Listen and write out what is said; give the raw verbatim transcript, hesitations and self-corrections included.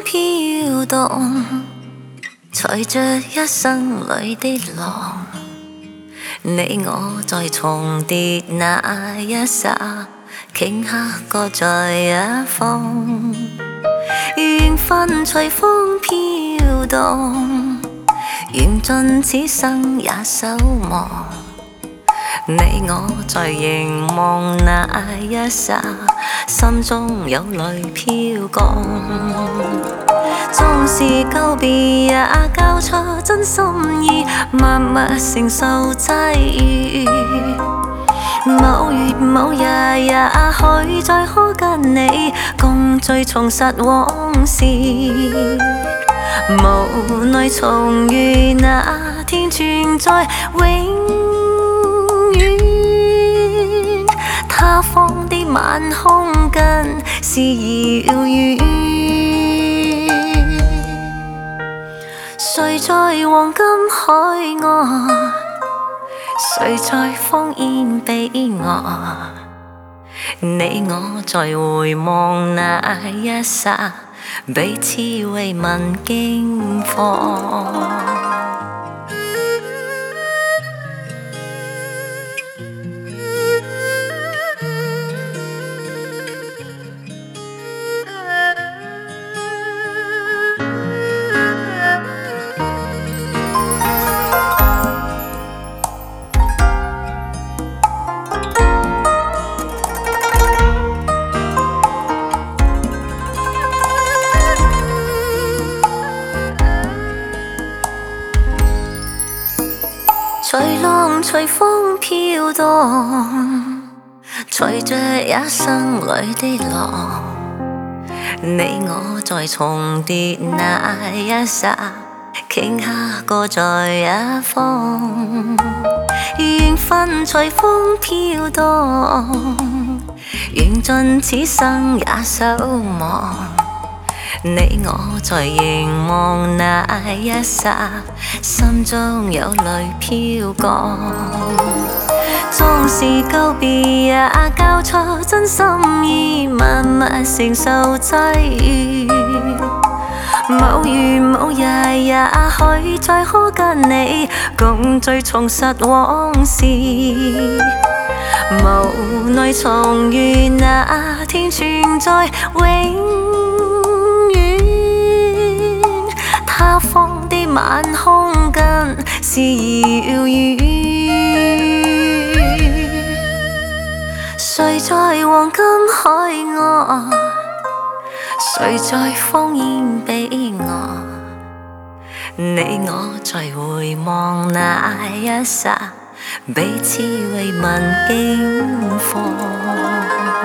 飘動，隨着一生裏的浪，你我在重疊那一剎，頃刻各在一方，緣分隨風飄動，緣盡此生也守望。你我在凝望那一剎，心中有淚飄降。縱是告別也交出真心意，默默承受際遇。某月某日也許再可跟你共聚重拾往事，無奈重遇那天存在永遠，他方的晚空更是遙遠。誰在黃金海岸？誰在烽煙彼岸？你我在回望那一剎，彼此慰問驚慌。隨浪隨風飄蕩，隨着一生裏的浪，你我在重疊那一剎，頃刻各在一方，緣分隨風飄蕩，緣盡此生也守望。你我在凝望那一剎，心中有淚飄降。縱是告別也交出真心意，默默承受際遇。某月某日也許再可跟你共聚重拾往事，無奈重遇那天存在永他方的晚空更是遙遠，誰在黃金海岸？誰在烽煙彼岸？你我在回望那一剎，彼此慰問驚慌。